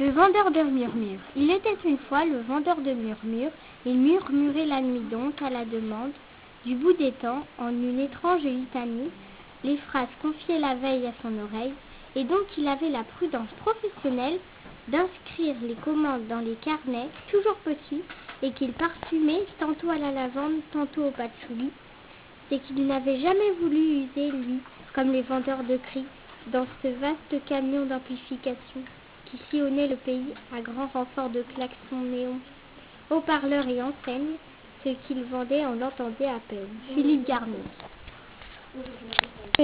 Le vendeur de murmures. Il était une fois le vendeur de murmures. Il murmurait la nuit donc à la demande du bout des temps, en une étrange litanie, les phrases confiées la veille à son oreille, et donc il avait la prudence professionnelle d'inscrire les commandes dans les carnets, toujours petits, et qu'il parfumait tantôt à la lavande, tantôt au patchouli. C'est qu'il n'avait jamais voulu user, lui, comme les vendeurs de cris, dans ce vaste camion d'amplification qui sillonnait le pays à grand renfort de klaxons néons, haut-parleurs et enseignes. Ce qu'il vendait on l'entendait à peine. Philippe Garnier.